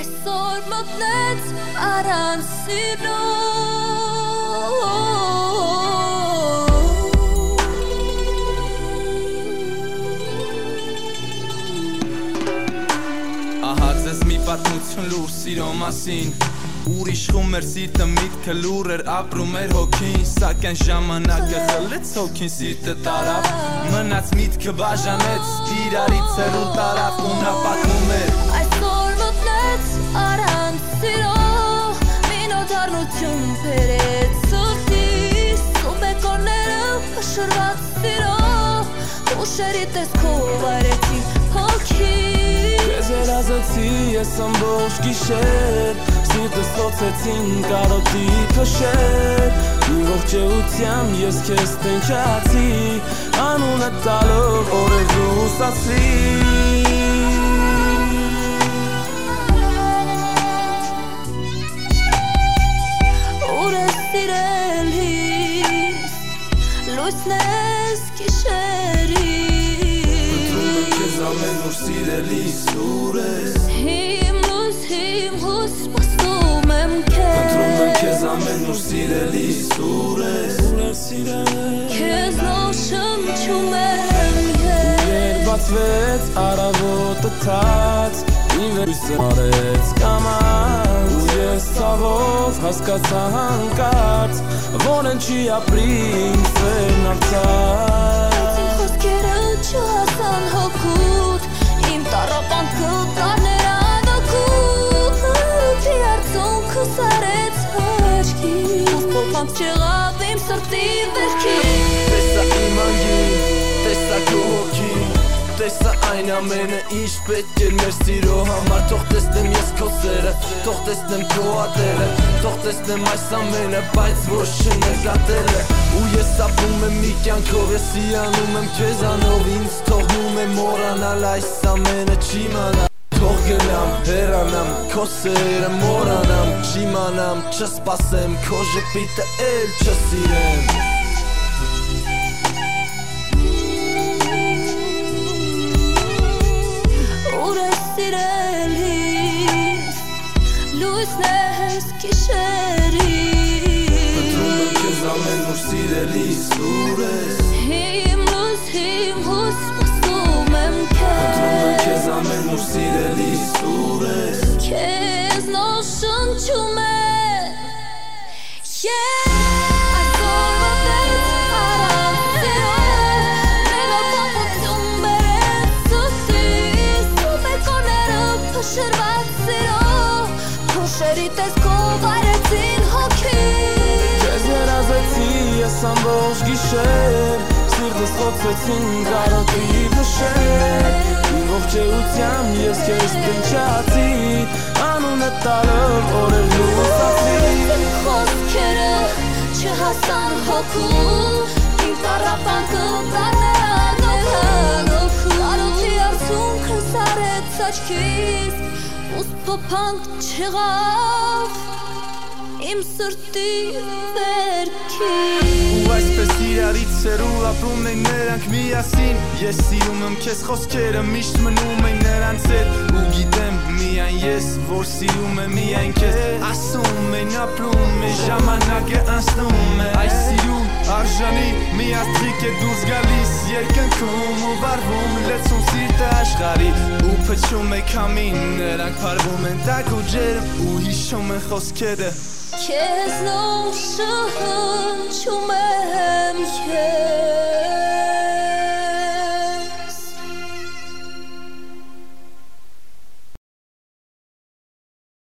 Այսօր մտնեց առանց սիրո Ահա ձեզ մի պատմություն լուր սիրո մասին Ուրիշ խումեր սիրտը միտքը լուր էր ապրում էր հոգին Սակայն ժամանակը խլեց հոգին սիրտը տարավ Մնաց միտքը բաժանեց իրարից հեռու տարավ ու նա պատմում էր Այսօր մտնեց առանց սիրո Մի նոր դառնություն բերեց սրտիս Ու բեկորները փշրված սիրո Ուշերի տեսքով արեցի հոգին Քեզ երազեցի ես ամբողջ գիշեր Սիրտս ծոցեցին կարոտի փշեր Մի ողջեության ես քեզ տնչացի Անունը տալով օրեր լուսացրի Ուր ես սիրելիս Լույսն ես գիշերի Քեզ ամեն օր սիրելիս ուր ես Հիմ լույս հիմ հույս սպասում եմ քեզ Ընտրում եմ քեզ ամեն օր սիրելիս ուր ես Քեզ նոր շնչում եմ ես Բացվեց առավոտը թաց Իմ լույսը արեց կամաց Ու ես ցավով հասկացա հանկարծ Որ են չի ապրի իմ սերն արցած Իմ խոսքերը չհասան հոգուտ Իմ տառապանքը տարներ անօգուտ Լույսի արցունքս արեց աչքիս Փոփանք չեղավ իմ սրտի վերքին Տեսա իմ անգին, տեսա քո հոգին Տեսա այն ամենը ինչ պետք էր մեր սիրո համար Թող տեսնեմ ես քո սերը, թող տեսնեմ քո ատերը Թող տեսնեմ այս ամենը, բայց ոչ չնկատել է Ու ես ապրում եմ մի կյանքով, ես հիանում եմ քեզանով Ինձ թողնում է մոռանալ այս ամենը չիմանալ Թող գնամ, հեռանամ, քո սերը մոռանամ Չիմանամ, չսպասեմ, քո ժպիտը էլ չսիրեմ Սիրելիս լույսն ես գիշերի Ընտրում եմ քեզ ամեն օր սիրելիս ուր ես Հիմ լույս հիմ հույս սպասում եմ Ընտրում եմ քեզ քեզ ամեն օր սիրելիս ուր ես Քեզ նոր շնչում եմ Շրված սիրո Փոշերի տեսքով արեցին հոգին Քեզ երազեցի ես ամբողջ գիշեր Սիրտս ծոցեցին կարոտի փշեր Իմ ողջեությամբ ես քեզ տնչացի Անունը տալով օրեր լուսացրի Իմ խոսքերը չհասան հոգուտ Իմ տառապանքը տարներ անօգուտ Կարոտի արցունքս արեց աչքիս Ուստ փոփանք չեղավ իմ սրտի վերքին Ու այսպես իրարից հեռու ապրում ենք նրանք միասին Ես սիրում եմ քեզ խոսքերը միշտ մնում են նրանց հետ Ու գիտեմ միայն ես որ սիրում եմ միայն քեզ Ասում են ապրում է ժամանակը անցնում է Այս սիրուն արժանի մի աստղիկ է դուրս գալիս Երկնքում ու վառվում լցում սիրտը աշխարհի Ու փչում է քամին նրանք փարվում են տաք ու ջերմ Ու հիշում են խոսքերը Քեզ նոր շնչում եմ